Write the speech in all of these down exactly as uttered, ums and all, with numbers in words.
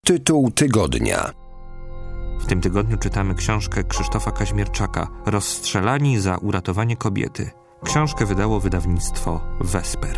Tytuł tygodnia. W tym tygodniu czytamy książkę Krzysztofa Kaźmierczaka „Rozstrzelani za uratowanie kobiety”. Książkę wydało wydawnictwo Vesper.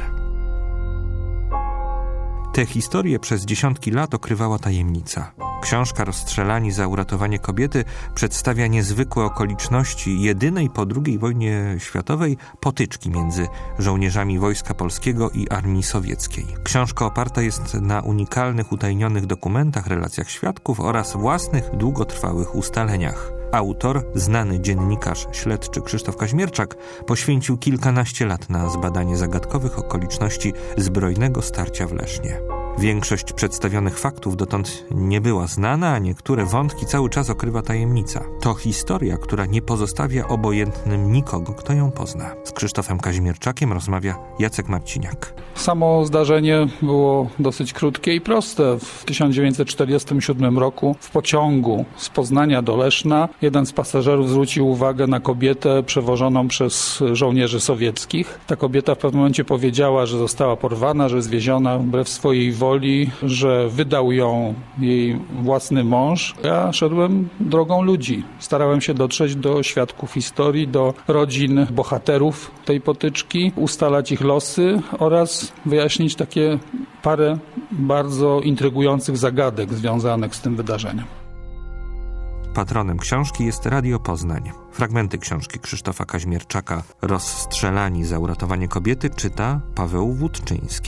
Tę historię przez dziesiątki lat okrywała tajemnica. Książka „Rozstrzelani za uratowanie kobiety” przedstawia niezwykłe okoliczności jedynej po drugiej wojnie światowej potyczki między żołnierzami Wojska Polskiego i Armii Sowieckiej. Książka oparta jest na unikalnych, utajnionych dokumentach, relacjach świadków oraz własnych, długotrwałych ustaleniach. Autor, znany dziennikarz śledczy Krzysztof Kaźmierczak, poświęcił kilkanaście lat na zbadanie zagadkowych okoliczności zbrojnego starcia w Lesznie. Większość przedstawionych faktów dotąd nie była znana, a niektóre wątki cały czas okrywa tajemnica. To historia, która nie pozostawia obojętnym nikogo, kto ją pozna. Z Krzysztofem Kaźmierczakiem rozmawia Jacek Marciniak. Samo zdarzenie było dosyć krótkie i proste. W tysiąc dziewięćset czterdziestym siódmym roku w pociągu z Poznania do Leszna jeden z pasażerów zwrócił uwagę na kobietę przewożoną przez żołnierzy sowieckich. Ta kobieta w pewnym momencie powiedziała, że została porwana, że zwieziona wbrew swojej woli, że wydał ją jej własny mąż. Ja szedłem drogą ludzi. Starałem się dotrzeć do świadków historii, do rodzin bohaterów tej potyczki, ustalać ich losy oraz wyjaśnić takie parę bardzo intrygujących zagadek związanych z tym wydarzeniem. Patronem książki jest Radio Poznań. Fragmenty książki Krzysztofa Kaźmierczaka „Rozstrzelani za uratowanie kobiety” czyta Paweł Wódczyński.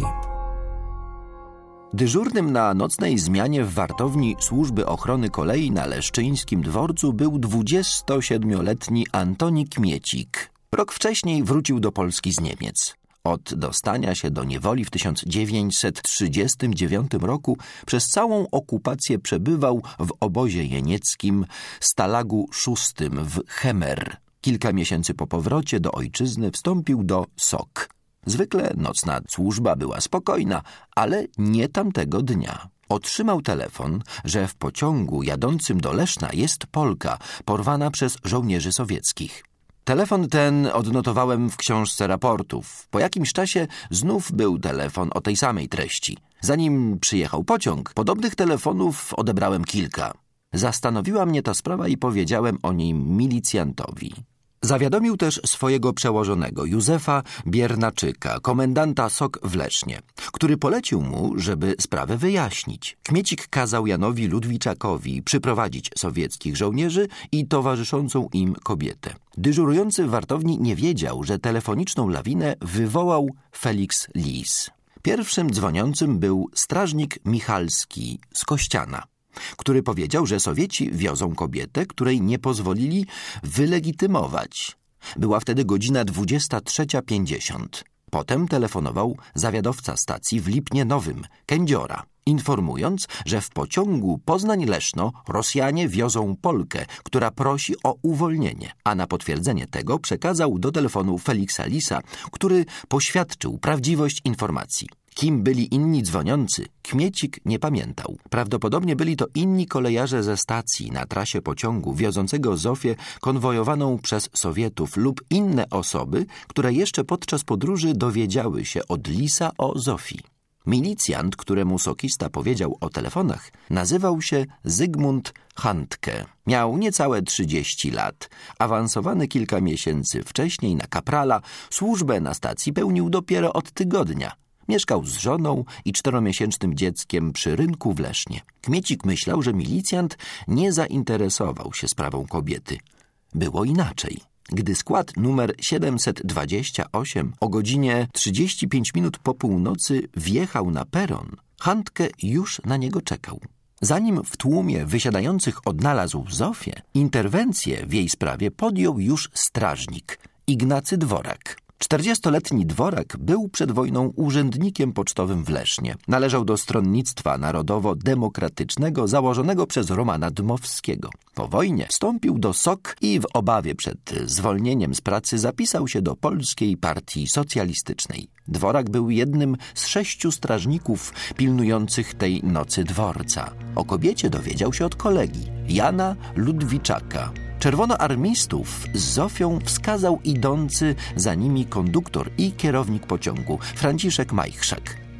Dyżurnym na nocnej zmianie w wartowni Służby Ochrony Kolei na Leszczyńskim Dworcu był dwudziestosiedmioletni Antoni Kmiecik. Rok wcześniej wrócił do Polski z Niemiec. Od dostania się do niewoli w tysiąc dziewięćset trzydziestym dziewiątym roku przez całą okupację przebywał w obozie jenieckim Stalagu szóstym w Chemer. Kilka miesięcy po powrocie do ojczyzny wstąpił do S O K. Zwykle nocna służba była spokojna, ale nie tamtego dnia. Otrzymał telefon, że w pociągu jadącym do Leszna jest Polka, porwana przez żołnierzy sowieckich. Telefon ten odnotowałem w książce raportów. Po jakimś czasie znów był telefon o tej samej treści. Zanim przyjechał pociąg, podobnych telefonów odebrałem kilka. Zastanowiła mnie ta sprawa i powiedziałem o niej milicjantowi. Zawiadomił też swojego przełożonego, Józefa Biernaczyka, komendanta S O K w Lesznie, który polecił mu, żeby sprawę wyjaśnić. Kmiecik kazał Janowi Ludwiczakowi przyprowadzić sowieckich żołnierzy i towarzyszącą im kobietę. Dyżurujący w wartowni nie wiedział, że telefoniczną lawinę wywołał Felix Lis. Pierwszym dzwoniącym był strażnik Michalski z Kościana, który powiedział, że Sowieci wiozą kobietę, której nie pozwolili wylegitymować. Była wtedy godzina dwudziesta trzecia pięćdziesiąt. Potem telefonował zawiadowca stacji w Lipnie Nowym, Kędziora, informując, że w pociągu Poznań-Leszno Rosjanie wiozą Polkę, która prosi o uwolnienie, a na potwierdzenie tego przekazał do telefonu Feliksa Lisa, który poświadczył prawdziwość informacji. Kim byli inni dzwoniący, Kmiecik nie pamiętał. Prawdopodobnie byli to inni kolejarze ze stacji na trasie pociągu wiozącego Zofię konwojowaną przez Sowietów lub inne osoby, które jeszcze podczas podróży dowiedziały się od Lisa o Zofii. Milicjant, któremu sokista powiedział o telefonach, nazywał się Zygmunt Handke. Miał niecałe trzydzieści lat. Awansowany kilka miesięcy wcześniej na kaprala, służbę na stacji pełnił dopiero od tygodnia. Mieszkał z żoną i czteromiesięcznym dzieckiem przy rynku w Lesznie. Kmiecik myślał, że milicjant nie zainteresował się sprawą kobiety. Było inaczej. Gdy skład numer siedemset dwadzieścia osiem o godzinie trzydzieści pięć minut po północy wjechał na peron, Handke już na niego czekał. Zanim w tłumie wysiadających odnalazł Zofię, interwencję w jej sprawie podjął już strażnik Ignacy Dworak. Czterdziestoletni Dworak był przed wojną urzędnikiem pocztowym w Lesznie. Należał do Stronnictwa Narodowo-Demokratycznego założonego przez Romana Dmowskiego. Po wojnie wstąpił do S O K i w obawie przed zwolnieniem z pracy zapisał się do Polskiej Partii Socjalistycznej. Dworak był jednym z sześciu strażników pilnujących tej nocy dworca. O kobiecie dowiedział się od kolegi, Jana Ludwiczaka. Czerwonoarmistów z Zofią wskazał idący za nimi konduktor i kierownik pociągu, Franciszek Majchrzak.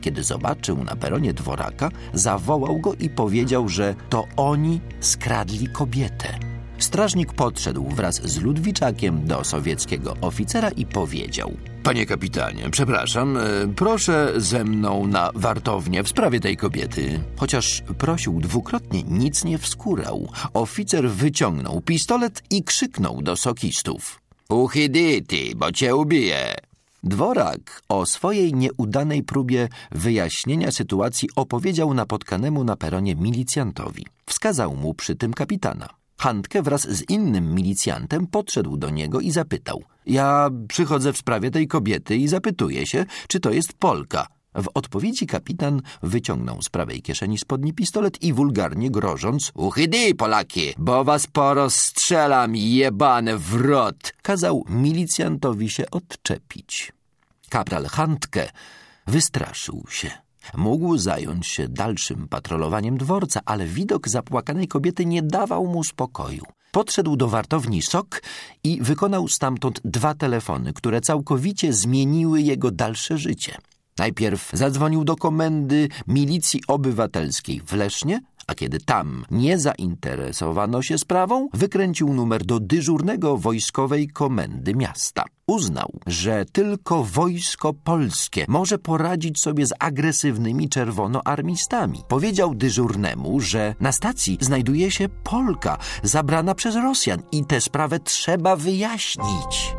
Kiedy zobaczył na peronie dworaka, zawołał go i powiedział, że to oni skradli kobietę. Strażnik podszedł wraz z Ludwiczakiem do sowieckiego oficera i powiedział: Panie kapitanie, przepraszam, proszę ze mną na wartownię w sprawie tej kobiety. Chociaż prosił dwukrotnie, nic nie wskórał. Oficer wyciągnął pistolet i krzyknął do sokistów: Uchydity, bo cię ubiję. Dworak o swojej nieudanej próbie wyjaśnienia sytuacji opowiedział napotkanemu na peronie milicjantowi. Wskazał mu przy tym kapitana. Handke wraz z innym milicjantem podszedł do niego i zapytał: Ja przychodzę w sprawie tej kobiety i zapytuję się, czy to jest Polka. W odpowiedzi kapitan wyciągnął z prawej kieszeni spodni pistolet i wulgarnie grożąc: Uchydy, Polaki, bo was porozstrzelam, jebane wrot! Kazał milicjantowi się odczepić. Kapral Handke wystraszył się. Mógł zająć się dalszym patrolowaniem dworca, ale widok zapłakanej kobiety nie dawał mu spokoju. Podszedł do wartowni Sok i wykonał stamtąd dwa telefony, które całkowicie zmieniły jego dalsze życie. Najpierw zadzwonił do komendy milicji obywatelskiej w Lesznie, a kiedy tam nie zainteresowano się sprawą, wykręcił numer do dyżurnego wojskowej komendy miasta. Uznał, że tylko wojsko polskie może poradzić sobie z agresywnymi czerwonoarmistami. Powiedział dyżurnemu, że na stacji znajduje się Polka zabrana przez Rosjan i tę sprawę trzeba wyjaśnić.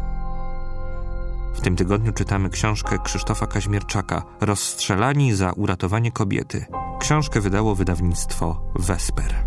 W tym tygodniu czytamy książkę Krzysztofa Kaźmierczaka „Rozstrzelani za uratowanie kobiety”. Książkę wydało wydawnictwo Wesper.